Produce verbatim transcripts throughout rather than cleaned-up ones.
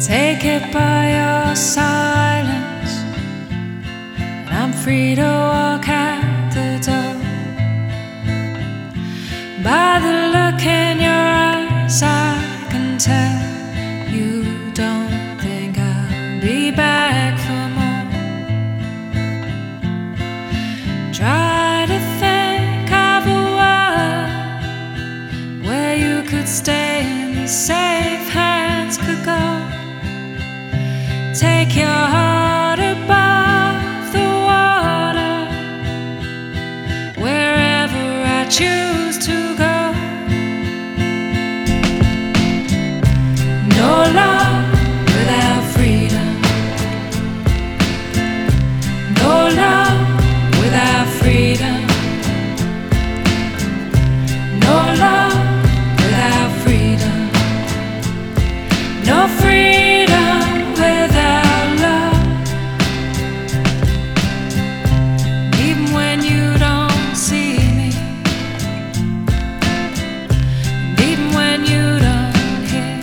Take it by your silence, and I'm free to walk out the door. By the look in your eyes, I can tell you don't think I'll be back for more. Try to think of a world where you could stay and safe hands could go. Take your heart above the water, wherever I choose to go. No love without freedom. No love without freedom. No love without freedom. No freedom without love. Even when you don't see me, and even when you don't hear,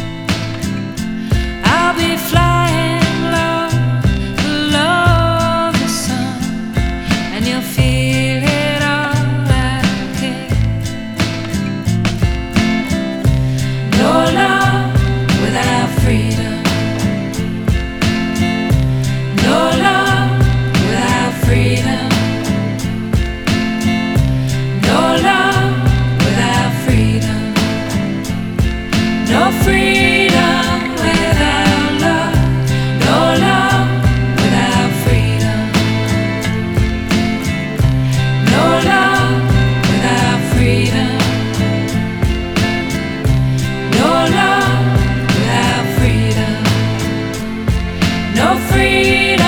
I'll be flying low below the sun, and you'll feel it all out here. No love without freedom. No love without freedom. No love without freedom. No freedom without love. No love without freedom. No love without freedom. No love without freedom. No freedom.